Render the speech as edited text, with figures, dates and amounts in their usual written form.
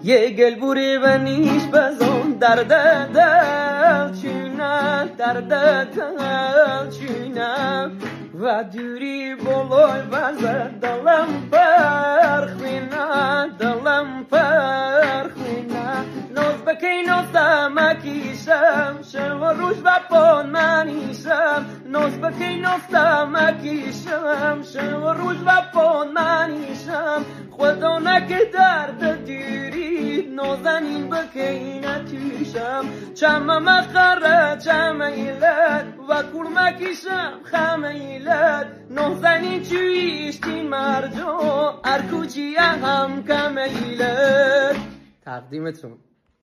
یه گل بوری و نیش بزن درد دل چونه درد دل چونه و دوری بلوی بزد دلم پرخوینه دلم پرخوینه ناز بکی ناستمکیشم شب و روش و پان منیشم ناز بکی ناستمکیشم شب و روش و پان منیشم خدا نکه درد دیری نازنین بکی نتیشم چمه مخره چمه ایلت و کورمکیشم خمه ایلت نازنین چویشتی مرجو ارکوچی هم کمه ایلت تقدیمتون